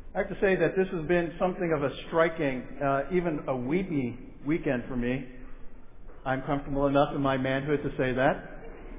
I have to say that this has been something of a striking, even a weepy weekend for me. I'm comfortable enough in my manhood to say that.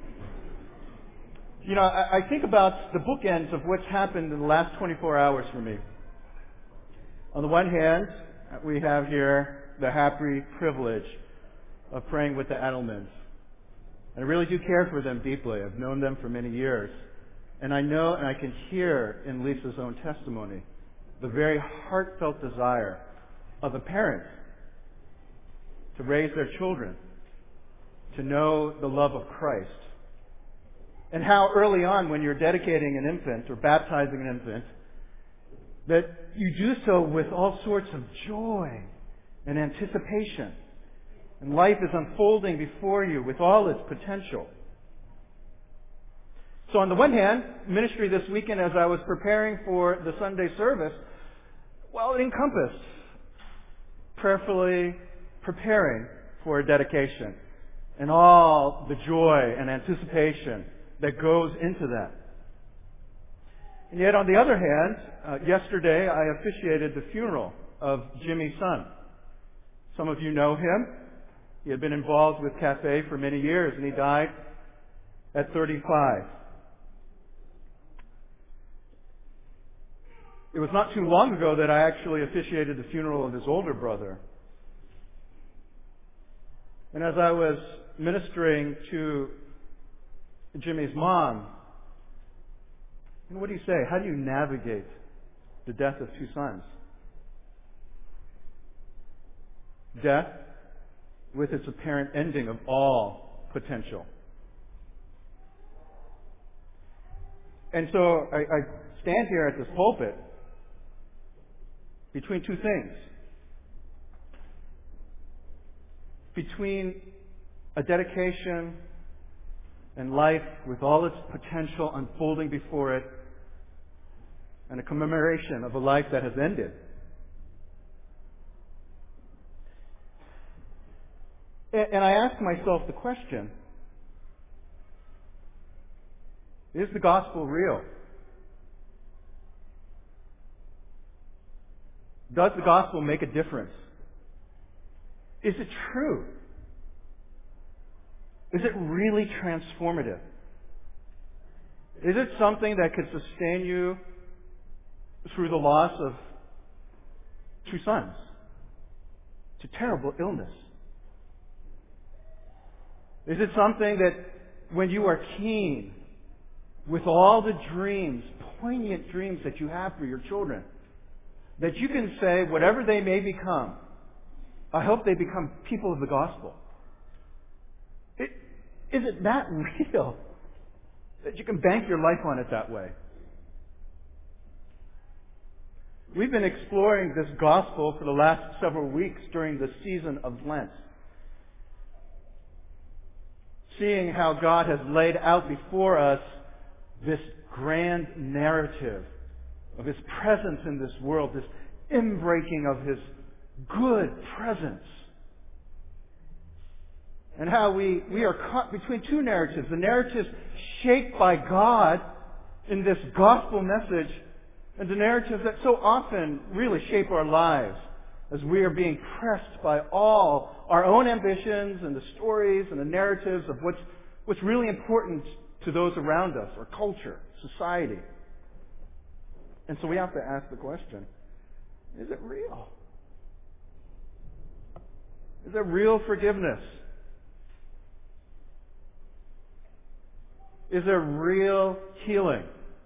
You know, I think about the bookends of what's happened in the last 24 hours for me. On the one hand, we have here the happy privilege of praying with the Adelmans. And I really do care for them deeply. I've known them for many years. And I know and I can hear in Lisa's own testimony the very heartfelt desire of a parent to raise their children, to know the love of Christ. And how early on when you're dedicating an infant or baptizing an infant, that you do so with all sorts of joy and anticipation. And life is unfolding before you with all its potential. So on the one hand, ministry this weekend as I was preparing for the Sunday service, well, it encompassed prayerfully preparing for a dedication and all the joy and anticipation that goes into that. And yet on the other hand, yesterday I officiated the funeral of Jimmy's son. Some of you know him. He had been involved with Cafe for many years and he died at 35. It was not too long ago that I actually officiated the funeral of his older brother. And as I was ministering to Jimmy's mom, what do you say? How do you navigate the death of two sons? Death with its apparent ending of all potential. And so I stand here at this pulpit between two things. Between a dedication and life with all its potential unfolding before it and a commemoration of a life that has ended. And I ask myself the question, is the gospel real? Does the gospel make a difference? Is it true? Is it really transformative? Is it something that could sustain you through the loss of two sons to terrible illness? Is it something that when you are keen with all the dreams, poignant dreams that you have for your children, that you can say, whatever they may become, I hope they become people of the gospel? Is it that real that you can bank your life on it that way? We've been exploring this gospel for the last several weeks during the season of Lent. Seeing how God has laid out before us this grand narrative of His presence in this world, this inbreaking of His good presence. And how we are caught between two narratives. The narratives shaped by God in this gospel message, and the narratives that so often really shape our lives as we are being pressed by all our own ambitions and the stories and the narratives of what's really important to those around us, our culture, society. And so we have to ask the question, is it real? Is there real forgiveness? Is there real healing?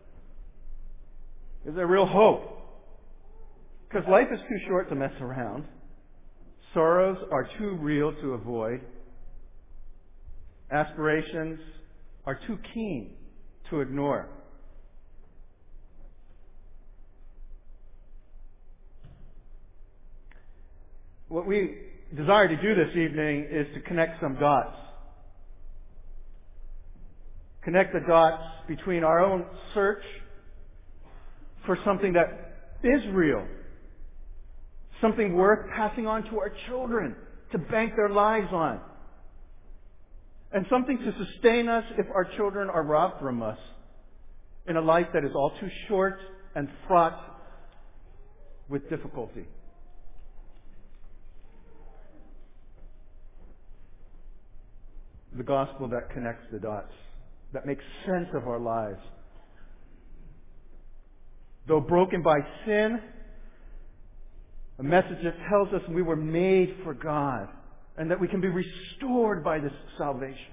Is there real hope? Because life is too short to mess around. Sorrows are too real to avoid. Aspirations are too keen to ignore. What we desire to do this evening is to connect some dots. Connect the dots between our own search for something that is real, something worth passing on to our children to bank their lives on, and something to sustain us if our children are robbed from us in a life that is all too short and fraught with difficulty. The gospel that connects the dots, that makes sense of our lives. Though broken by sin, a message that tells us we were made for God and that we can be restored by this salvation.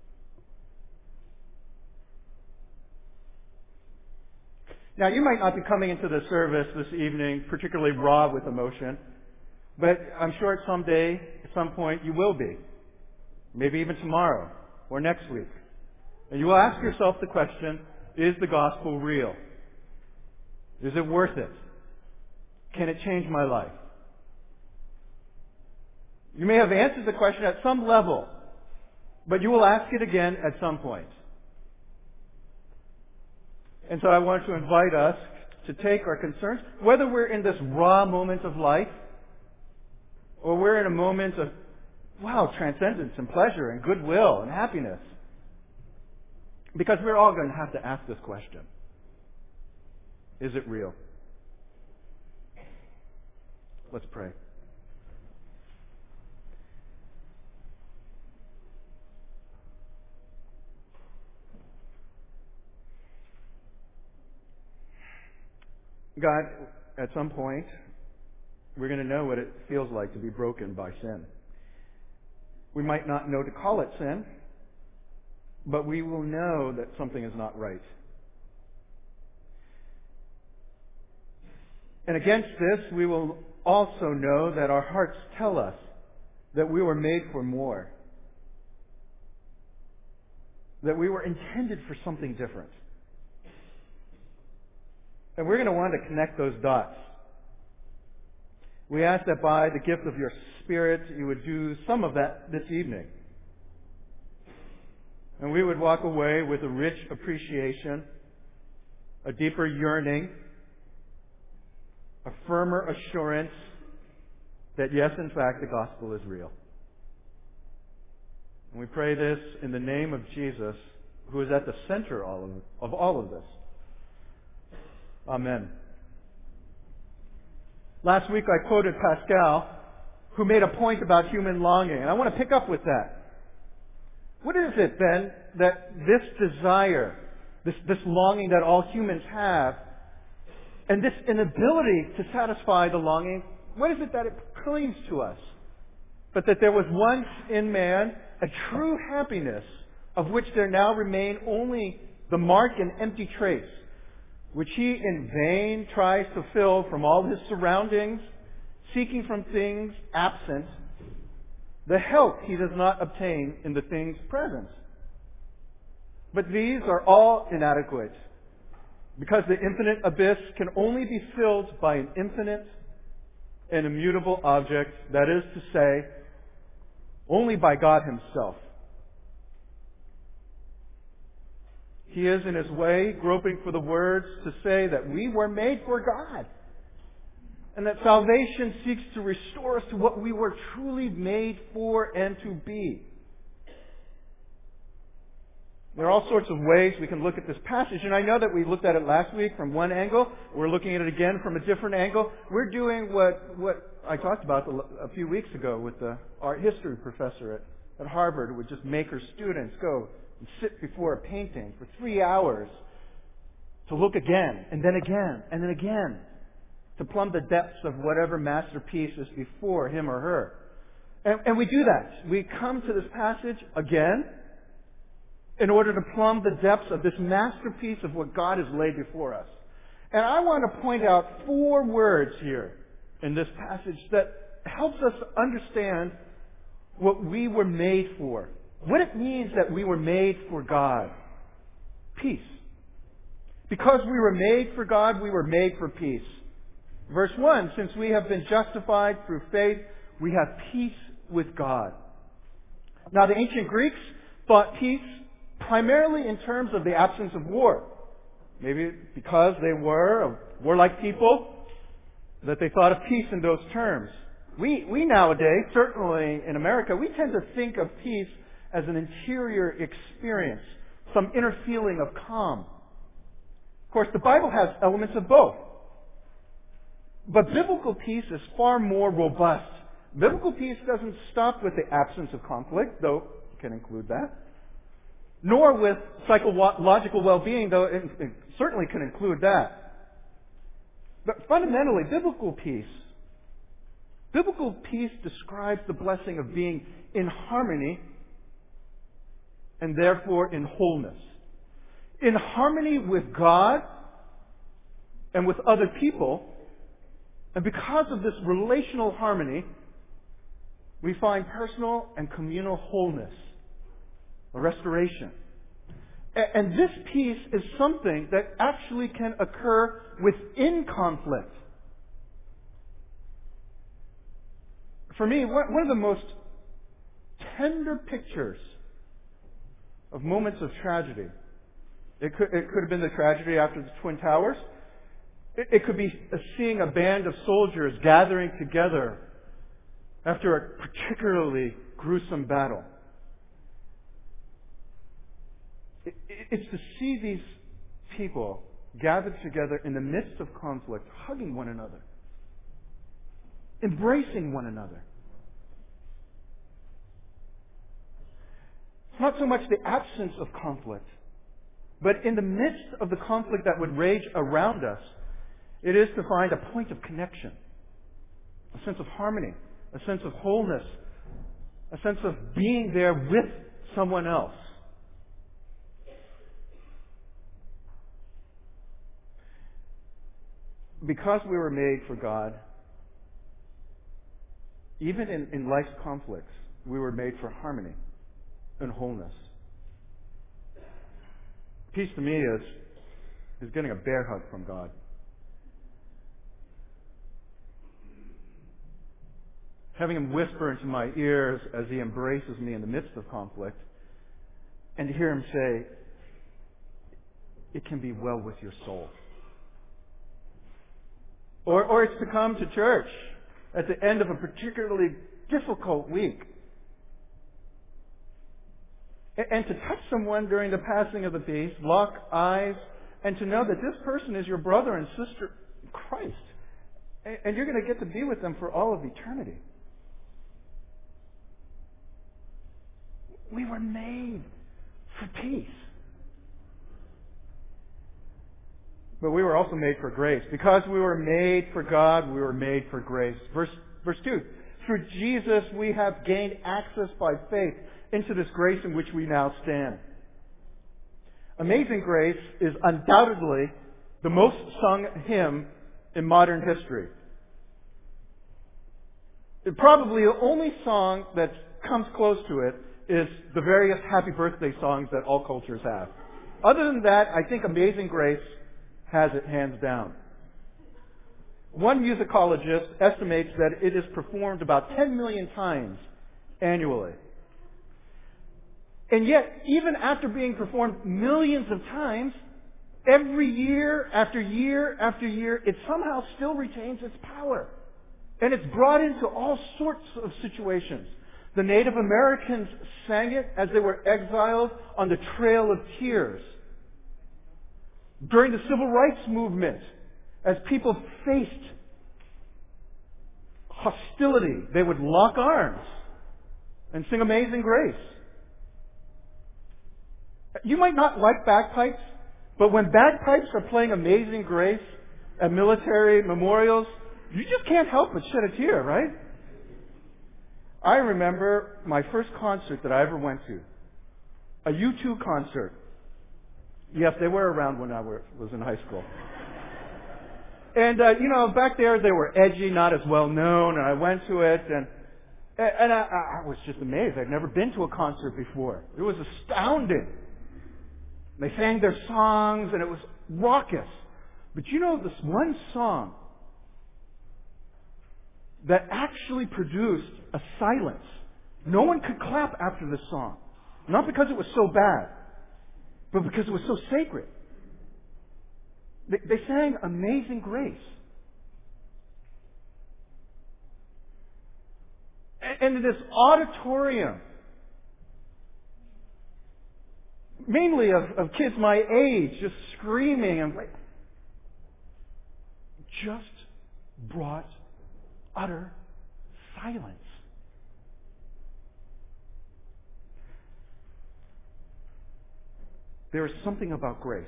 Now, you might not be coming into the service this evening particularly raw with emotion, but I'm sure at some day, at some point, you will be. Maybe even tomorrow or next week. And you will ask yourself the question, is the gospel real? Is it worth it? Can it change my life? You may have answered the question at some level, but you will ask it again at some point. And so I want to invite us to take our concerns, whether we're in this raw moment of life, or we're in a moment of, transcendence and pleasure and goodwill and happiness. Because we're all going to have to ask this question. Is it real? Let's pray. God, at some point, we're going to know what it feels like to be broken by sin. We might not know to call it sin, but we will know that something is not right. And against this, we will also know that our hearts tell us that we were made for more. That we were intended for something different. And we're going to want to connect those dots. We ask that by the gift of your Spirit, you would do some of that this evening. And we would walk away with a rich appreciation, a deeper yearning, a firmer assurance that yes, in fact, the gospel is real. And we pray this in the name of Jesus, who is at the center of all of this. Amen. Last week I quoted Pascal, who made a point about human longing, and I want to pick up with that. What is it then that this desire, this longing that all humans have, and this inability to satisfy the longing, what is it that it claims to us? But that there was once in man a true happiness of which there now remain only the mark and empty trace, which he in vain tries to fill from all his surroundings, seeking from things absent the help he does not obtain in the things present. But these are all inadequate, because the infinite abyss can only be filled by an infinite and immutable object, that is to say, only by God Himself. He is in His way groping for the words to say that we were made for God, and that salvation seeks to restore us to what we were truly made for and to be. There are all sorts of ways we can look at this passage, and I know that we looked at it last week from one angle. We're looking at it again from a different angle. We're doing what I talked about a few weeks ago with the art history professor at Harvard, who would just make her students go and sit before a painting for 3 hours to look again, and then again, and then again, to plumb the depths of whatever masterpiece is before him or her. And we do that. We come to this passage again in order to plumb the depths of this masterpiece of what God has laid before us. And I want to point out 4 words here in this passage that helps us understand what we were made for. What it means that we were made for God. Peace. Because we were made for God, we were made for peace. Verse 1, since we have been justified through faith, we have peace with God. Now, the ancient Greeks thought peace primarily in terms of the absence of war. Maybe because they were a warlike people, that they thought of peace in those terms. We nowadays, certainly in America, we tend to think of peace as an interior experience, some inner feeling of calm. Of course, the Bible has elements of both. But biblical peace is far more robust. Biblical peace doesn't stop with the absence of conflict, though it can include that, nor with psychological well-being, though it certainly can include that. But fundamentally, biblical peace describes the blessing of being in harmony and therefore in wholeness. In harmony with God and with other people, and because of this relational harmony, we find personal and communal wholeness, a restoration. And this peace is something that actually can occur within conflict. For me, one of the most tender pictures of moments of tragedy, it could have been the tragedy after the Twin Towers. It could be seeing a band of soldiers gathering together after a particularly gruesome battle. It's to see these people gathered together in the midst of conflict, hugging one another, embracing one another. It's not so much the absence of conflict, but in the midst of the conflict that would rage around us, it is to find a point of connection, a sense of harmony, a sense of wholeness, a sense of being there with someone else. Because we were made for God, even in life's conflicts, we were made for harmony and wholeness. Peace to me is getting a bear hug from God. Having Him whisper into my ears as He embraces me in the midst of conflict, and to hear Him say, "It can be well with your soul." Or it's to come to church at the end of a particularly difficult week and to touch someone during the passing of the peace, lock eyes, and to know that this person is your brother and sister in Christ. And you're going to get to be with them for all of eternity. We were made for peace. But we were also made for grace. Because we were made for God, we were made for grace. Verse 2. Through Jesus we have gained access by faith into this grace in which we now stand. Amazing Grace is undoubtedly the most sung hymn in modern history. Probably the only song that comes close to it is the various happy birthday songs that all cultures have. Other than that, I think Amazing Grace has it hands down. One musicologist estimates that it is performed about 10 million times annually. And yet, even after being performed millions of times, every year after year after year, it somehow still retains its power. And it's brought into all sorts of situations. The Native Americans sang it as they were exiled on the Trail of Tears. During the Civil Rights Movement, as people faced hostility, they would lock arms and sing Amazing Grace. You might not like bagpipes, but when bagpipes are playing Amazing Grace at military memorials, you just can't help but shed a tear, right? I remember my first concert that I ever went to, a U2 concert. Yes, they were around when I was in high school. And, back there they were edgy, not as well known, and I went to it, and I was just amazed. I'd never been to a concert before. It was astounding. They sang their songs, and it was raucous. But this one song that actually produced a silence. No one could clap after this song. Not because it was so bad, but because it was so sacred. They sang Amazing Grace. And in this auditorium, mainly of kids my age, just screaming and just brought utter silence. There is something about grace.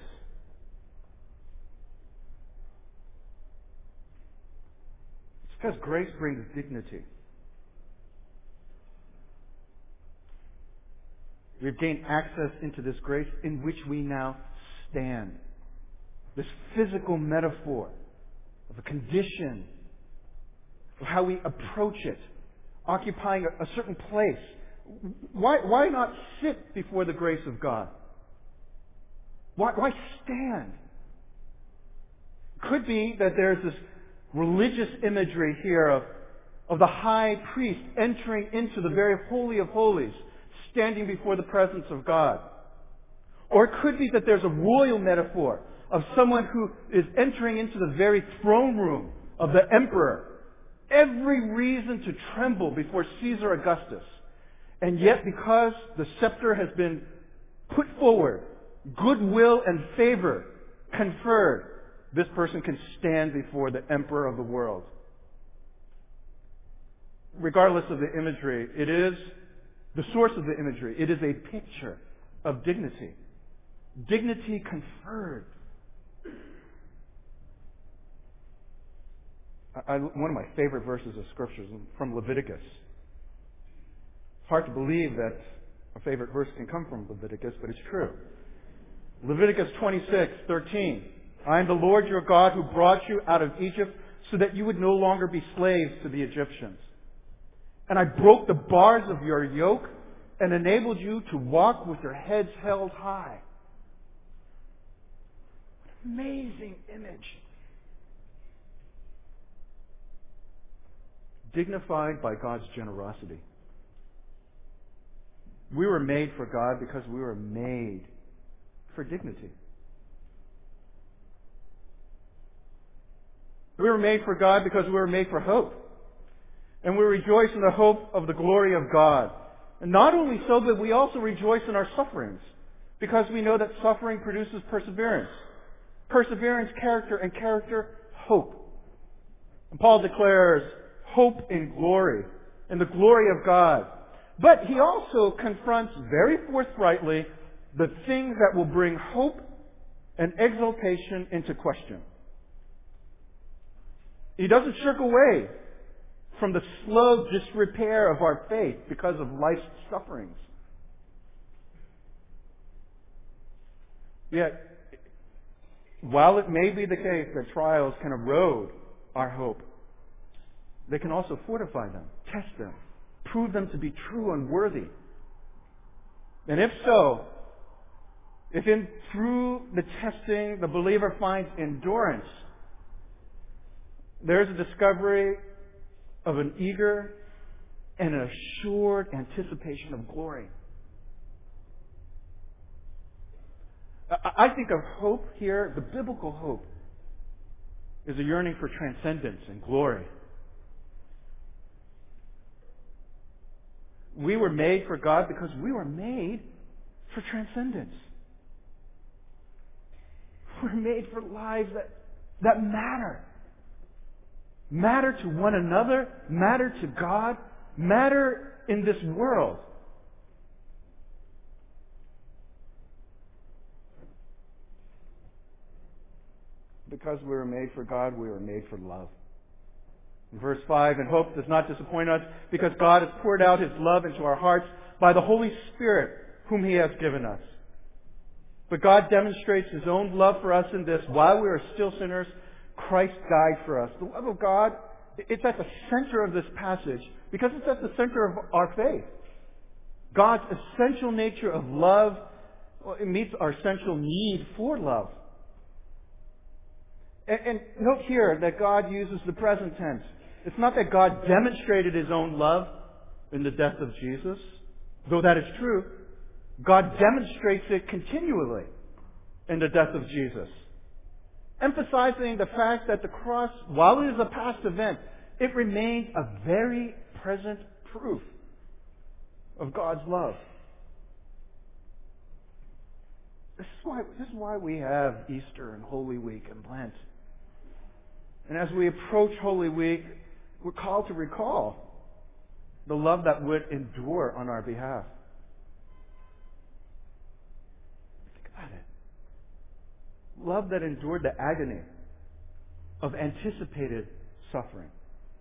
It's because grace brings dignity. We've gained access into this grace in which we now stand. This physical metaphor of a condition, of how we approach it, occupying a certain place. Why not sit before the grace of God? Why stand? Could be that there's this religious imagery here of the high priest entering into the very holy of holies, standing before the presence of God. Or it could be that there's a royal metaphor of someone who is entering into the very throne room of the emperor. Every reason to tremble before Caesar Augustus. And yet, because the scepter has been put forward, goodwill and favor conferred, this person can stand before the emperor of the world. Regardless of the imagery, it is the source of the imagery. It is a picture of dignity. Dignity conferred. One of my favorite verses of Scripture is from Leviticus. It's hard to believe that a favorite verse can come from Leviticus, but it's true. Leviticus 26:13. I am the Lord your God who brought you out of Egypt so that you would no longer be slaves to the Egyptians. And I broke the bars of your yoke and enabled you to walk with your heads held high. Amazing image. Dignified by God's generosity. We were made for God because we were made for dignity. We were made for God because we were made for hope. And we rejoice in the hope of the glory of God. And not only so, but we also rejoice in our sufferings because we know that suffering produces perseverance. Perseverance, character, and character, hope. And Paul declares hope in glory, in the glory of God. But he also confronts very forthrightly the things that will bring hope and exaltation into question. He doesn't shirk away from the slow disrepair of our faith because of life's sufferings. Yet, while it may be the case that trials can erode our hope, they can also fortify them, test them, prove them to be true and worthy. And if so, if through the testing the believer finds endurance, there's a discovery of an eager and an assured anticipation of glory. I think of hope here, the biblical hope, is a yearning for transcendence and glory. We were made for God because we were made for transcendence. We're made for lives that matter. Matter to one another, matter to God, matter in this world. Because we were made for God, we were made for love. In verse 5, and hope does not disappoint us because God has poured out His love into our hearts by the Holy Spirit whom He has given us. But God demonstrates His own love for us in this: while we are still sinners, Christ died for us. The love of God, it's at the center of this passage because it's at the center of our faith. God's essential nature of love, it meets our essential need for love. And note here that God uses the present tense. It's not that God demonstrated His own love in the death of Jesus, though that is true. God demonstrates it continually in the death of Jesus, emphasizing the fact that the cross, while it is a past event, it remains a very present proof of God's love. This is why we have Easter and Holy Week and Lent. And as we approach Holy Week, we're called to recall the love that would endure on our behalf. Think about it. Love that endured the agony of anticipated suffering.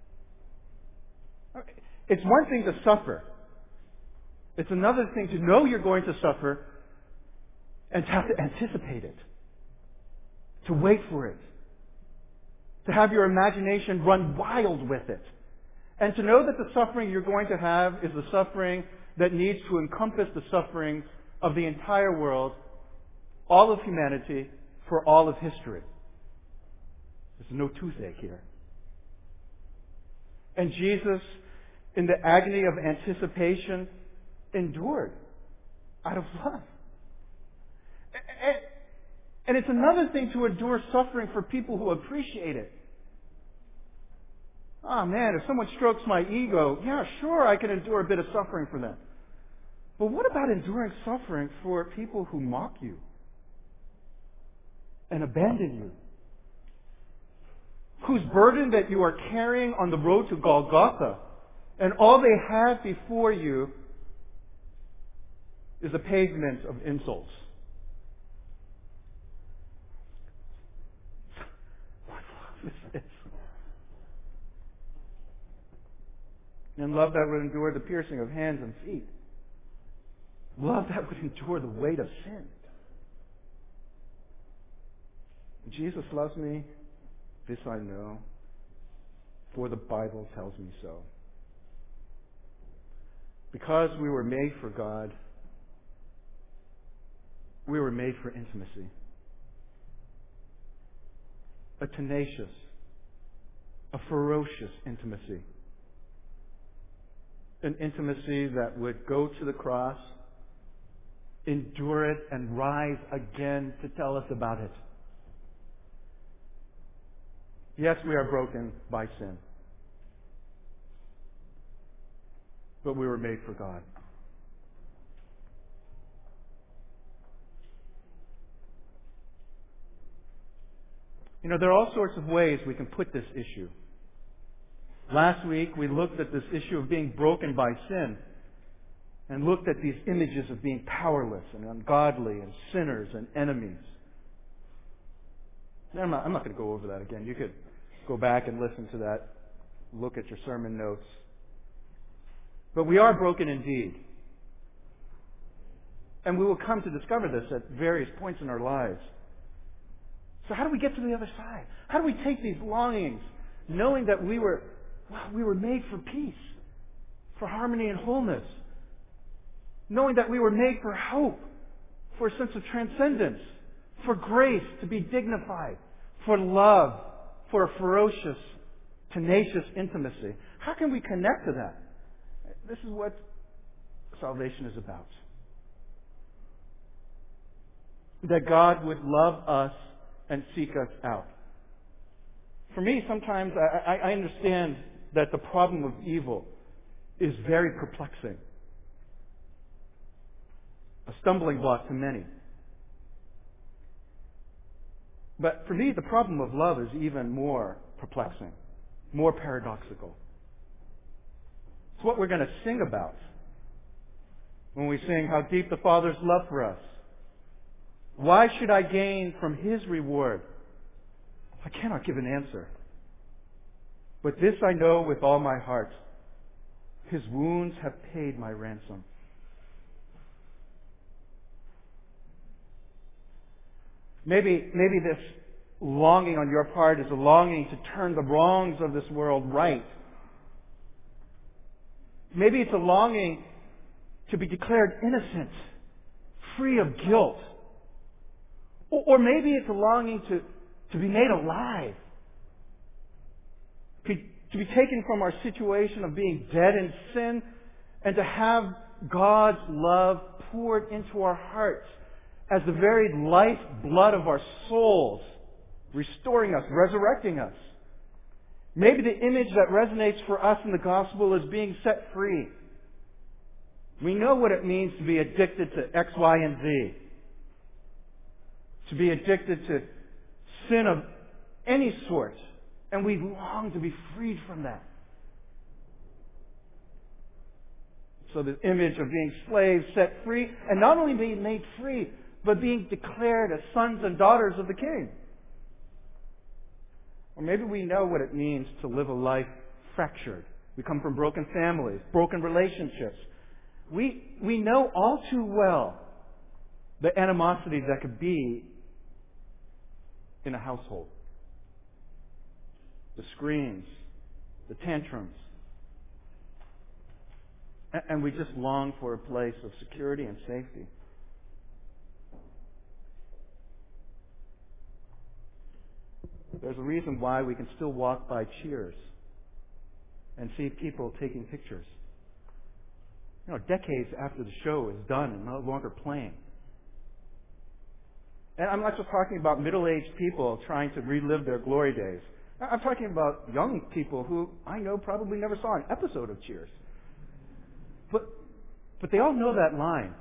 It's one thing to suffer. It's another thing to know you're going to suffer and to have to anticipate it. To wait for it. To have your imagination run wild with it. And to know that the suffering you're going to have is the suffering that needs to encompass the suffering of the entire world, all of humanity, for all of history. There's no toothache here. And Jesus, in the agony of anticipation, endured out of love. And it's another thing to endure suffering for people who appreciate it. Oh man, if someone strokes my ego, yeah, sure, I can endure a bit of suffering for them. But what about enduring suffering for people who mock you and abandon you? Whose burden that you are carrying on the road to Golgotha, and all they have before you is a pavement of insults. What love is this? And love that would endure the piercing of hands and feet. Love that would endure the weight of sin. Jesus loves me, this I know, for the Bible tells me so. Because we were made for God, we were made for intimacy. A tenacious, a ferocious intimacy. An intimacy that would go to the cross, endure it, and rise again to tell us about it. Yes, we are broken by sin. But we were made for God. You know, there are all sorts of ways we can put this issue. Last week, we looked at this issue of being broken by sin and looked at these images of being powerless and ungodly and sinners and enemies. I'm not going to go over that again. You could go back and listen to that, look at your sermon notes. But we are broken indeed. And we will come to discover this at various points in our lives. So how do we get to the other side? How do we take these longings, knowing that we were made for peace, for harmony and wholeness, knowing that we were made for hope, for a sense of transcendence, for grace to be dignified, for love, for a ferocious, tenacious intimacy. How can we connect to that? This is what salvation is about. That God would love us and seek us out. For me, sometimes I understand that the problem of evil is very perplexing. A stumbling block to many. But for me, the problem of love is even more perplexing, more paradoxical. It's what we're going to sing about when we sing How Deep the Father's Love for Us. Why should I gain from His reward? I cannot give an answer. But this I know with all my heart. His wounds have paid my ransom. Maybe this longing on your part is a longing to turn the wrongs of this world right. Maybe it's a longing to be declared innocent, free of guilt. Or maybe it's a longing to be made alive. To be taken from our situation of being dead in sin and to have God's love poured into our hearts as the very lifeblood of our souls, restoring us, resurrecting us. Maybe the image that resonates for us in the gospel is being set free. We know what it means to be addicted to X, Y, and Z. To be addicted to sin of any sort, And we long to be freed from that. So the image of being slaves set free, and not only being made free, but being declared as sons and daughters of the King. Or maybe we know what it means to live a life fractured. We come from broken families, broken relationships. We know all too well the animosity that could be in a household. The screams, the tantrums. And we just long for a place of security and safety. There's a reason why we can still walk by Cheers and see people taking pictures. Decades after the show is done and no longer playing. And I'm not just talking about middle-aged people trying to relive their glory days. I'm talking about young people who I know probably never saw an episode of Cheers. But they all know that line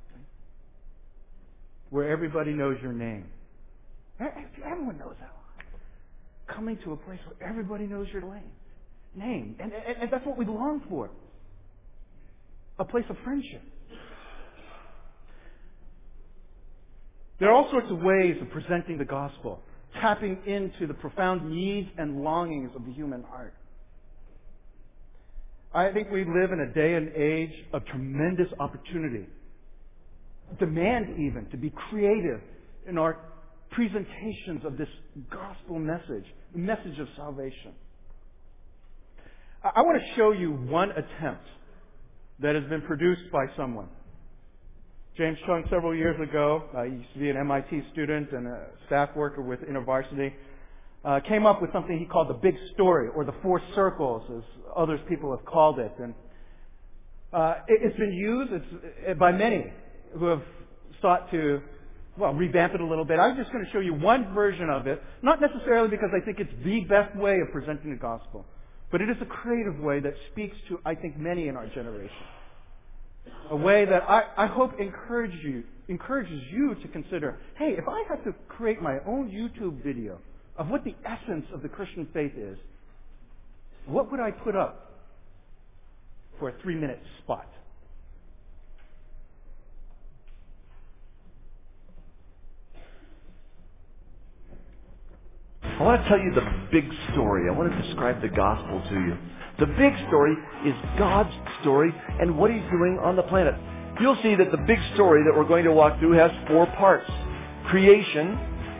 where everybody knows your name. Everyone knows that line. Coming to a place where everybody knows your name. And that's what we long for. A place of friendship. There are all sorts of ways of presenting the gospel, tapping into the profound needs and longings of the human heart. I think we live in a day and age of tremendous opportunity. Demand even to be creative in our presentations of this gospel message, the message of salvation. I want to show you one attempt that has been produced by someone. James Chung, several years ago, he used to be an MIT student and a staff worker with InterVarsity, came up with something he called the big story, or the four circles, as others people have called it. And it's been used by many who have sought to, revamp it a little bit. I'm just going to show you one version of it, not necessarily because I think it's the best way of presenting the gospel, but it is a creative way that speaks to, I think, many in our generation. A way that I hope encourages you to consider, hey, if I had to create my own YouTube video of what the essence of the Christian faith is, what would I put up for a 3-minute spot? I want to tell you the big story. I want to describe the gospel to you. The big story is God's story and what He's doing on the planet. You'll see that the big story that we're going to walk through has 4 parts: creation,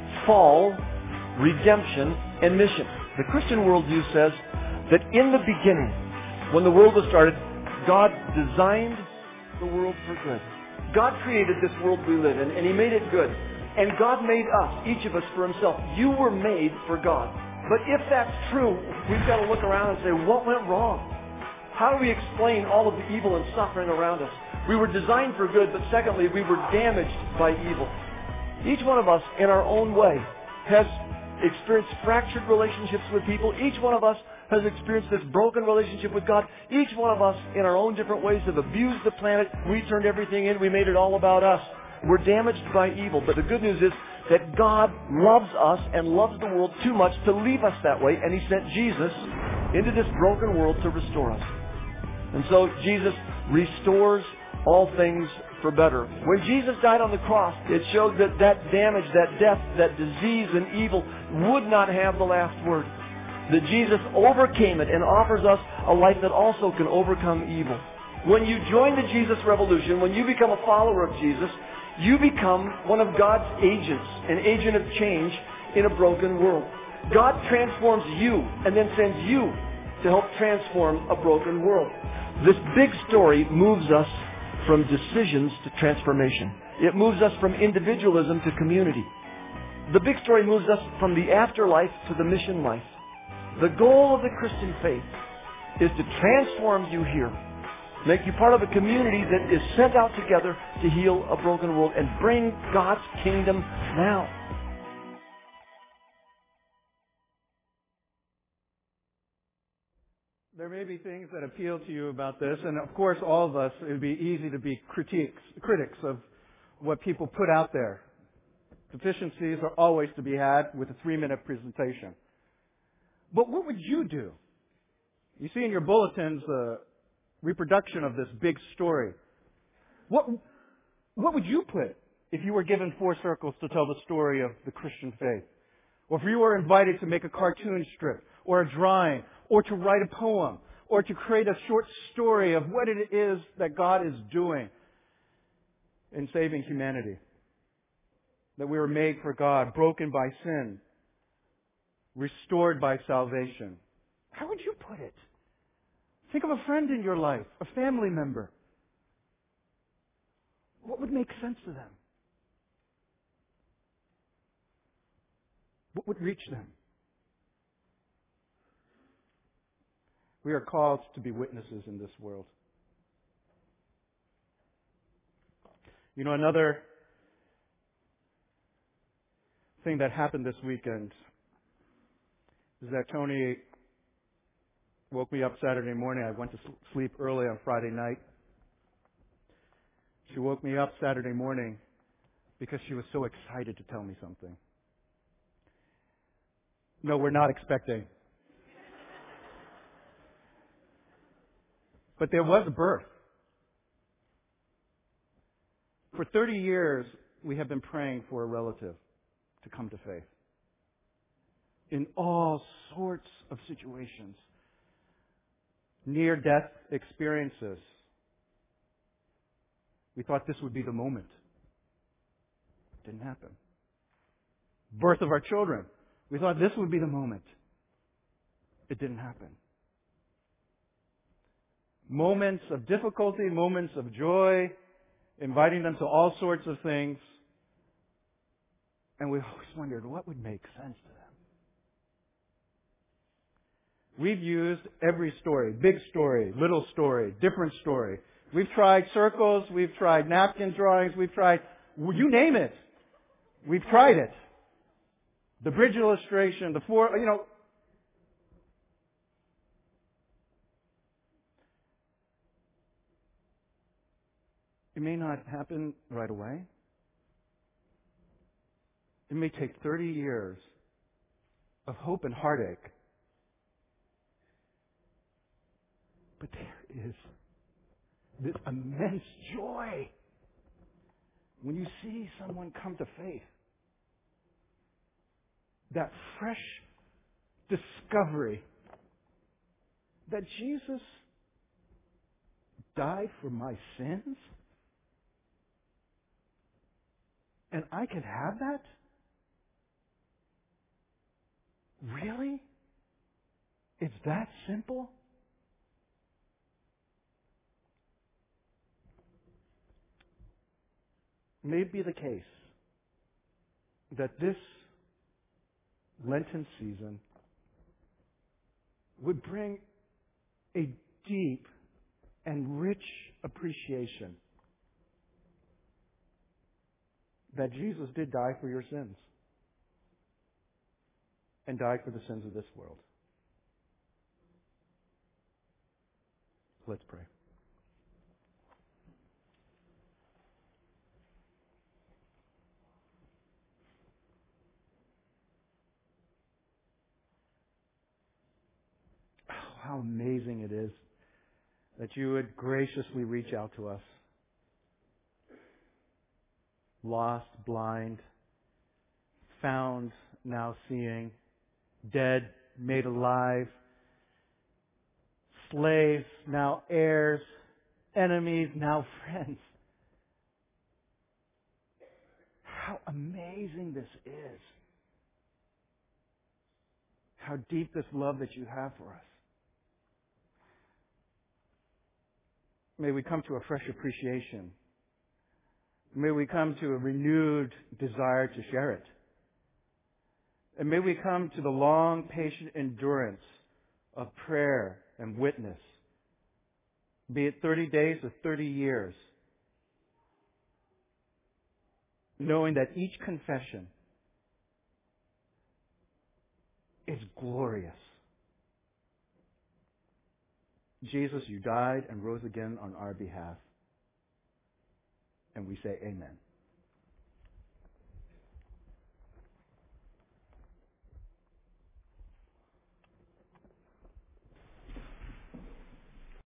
fall, redemption, and mission. The Christian worldview says that in the beginning, when the world was started, God designed the world for good. God created this world we live in, and He made it good. And God made us, each of us, for Himself. You were made for God. But if that's true, we've got to look around and say, what went wrong? How do we explain all of the evil and suffering around us? We were designed for good, but secondly, we were damaged by evil. Each one of us, in our own way, has experienced fractured relationships with people. Each one of us has experienced this broken relationship with God. Each one of us, in our own different ways, have abused the planet. We turned everything in. We made it all about us. We're damaged by evil. But the good news is that God loves us and loves the world too much to leave us that way. And He sent Jesus into this broken world to restore us. And so Jesus restores all things for better. When Jesus died on the cross, it showed that damage, that death, that disease and evil would not have the last word. That Jesus overcame it and offers us a life that also can overcome evil. When you join the Jesus Revolution, when you become a follower of Jesus, you become one of God's agents, an agent of change in a broken world. God transforms you and then sends you to help transform a broken world. This big story moves us from decisions to transformation. It moves us from individualism to community. The big story moves us from the afterlife to the mission life. The goal of the Christian faith is to transform you here, make you part of a community that is sent out together to heal a broken world and bring God's kingdom now. There may be things that appeal to you about this, and of course all of us, it would be easy to be critics of what people put out there. Deficiencies are always to be had with a 3-minute presentation. But what would you do? You see in your bulletins the reproduction of this big story. What would you put if you were given 4 circles to tell the story of the Christian faith? Or if you were invited to make a cartoon strip, or a drawing, or to write a poem, or to create a short story of what it is that God is doing in saving humanity. That we were made for God, broken by sin, restored by salvation. How would you put it? Think of a friend in your life, a family member. What would make sense to them? What would reach them? We are called to be witnesses in this world. You know, another thing that happened this weekend is that Tony woke me up Saturday morning. I went to sleep early on Friday night. She woke me up Saturday morning because she was so excited to tell me something. No, we're not expecting. But there was a birth. For 30 years, we have been praying for a relative to come to faith. In all sorts of situations. Near-death experiences. We thought this would be the moment. It didn't happen. Birth of our children. We thought this would be the moment. It didn't happen. Moments of difficulty, moments of joy, inviting them to all sorts of things. And we always wondered what would make sense to them. We've used every story, big story, little story, different story. We've tried circles, we've tried napkin drawings, we've tried, you name it. We've tried it. The bridge illustration, the 4, it may not happen right away. It may take 30 years of hope and heartache. But there is this immense joy when you see someone come to faith. That fresh discovery that Jesus died for my sins, and I can have that? Really? It's that simple? May it be the case that this Lenten season would bring a deep and rich appreciation that Jesus did die for your sins and died for the sins of this world. Let's pray. How amazing it is that you would graciously reach out to us. Lost, blind, found, now seeing, dead, made alive, slaves, now heirs, enemies, now friends. How amazing this is. How deep this love that you have for us. May we come to a fresh appreciation. May we come to a renewed desire to share it. And may we come to the long, patient endurance of prayer and witness, be it 30 days or 30 years, knowing that each confession is glorious. Jesus, you died and rose again on our behalf. And we say amen.